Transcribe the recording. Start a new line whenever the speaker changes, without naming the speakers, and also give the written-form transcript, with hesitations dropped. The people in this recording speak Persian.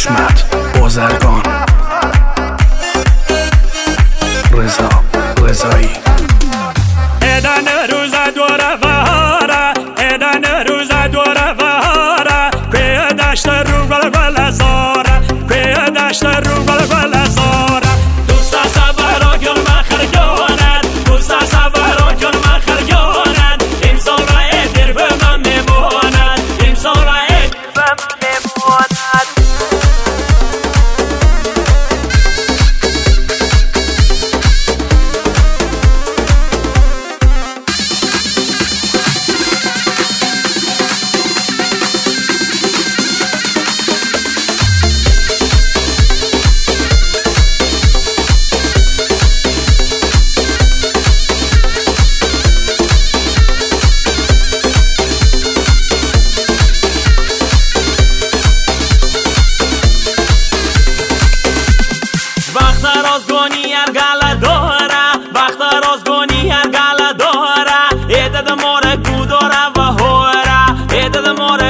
حشمت بازرگان، رضا رضایی.
ایدن روز دوره بهاره، ایدن روز دوره بهاره، کوی دشت رو گل گل زاره، کوی دشت رو گل گل زاره. دوست سبرا گل مخرگانند، دوست سبرا گل مخرگانند. امسال را ایدر به من میمانند، امسال را ایدر به من میمانند. وقت رازگونی ارگل داره، وقت رازگونی ارگل داره. ایدد ماره کوداره و هوره، ایدد ماره